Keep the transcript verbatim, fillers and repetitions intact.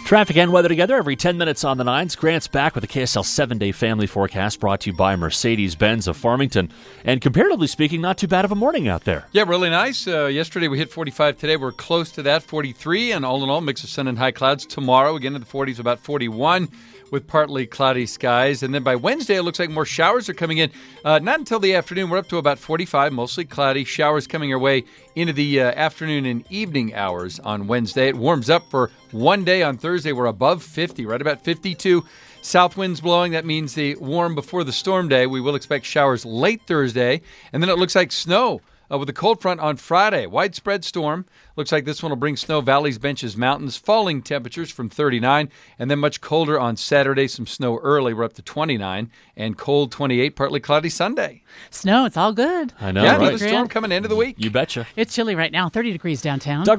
Traffic and weather together every ten minutes on the nines. Grant's back with a K S L seven-day family forecast brought to you by Mercedes-Benz of Farmington. And comparatively speaking, not too bad of a morning out there. Yeah, really nice. Uh, yesterday we hit forty-five. Today we're close to that, forty-three. And all in all, mix of sun and high clouds. Tomorrow, again in the forties, about forty-one with partly cloudy skies. And then by Wednesday, it looks like more showers are coming in. Uh, not until the afternoon. We're up to about forty-five, mostly cloudy. Showers coming our way into the uh, afternoon and evening hours on Wednesday. It warms up for one day on Thursday. We're above fifty, right about fifty-two. South winds blowing. That means the warm before the storm day. We will expect showers late Thursday. And then it looks like snow uh, with a cold front on Friday. Widespread storm. Looks like this one will bring snow, valleys, benches, mountains. Falling temperatures from thirty-nine. And then much colder on Saturday. Some snow early. We're up to twenty-nine. And cold twenty-eight. Partly cloudy Sunday. Snow, it's all good. I know, yeah, right? another storm coming into the week. You betcha. It's chilly right now, thirty degrees downtown. Doug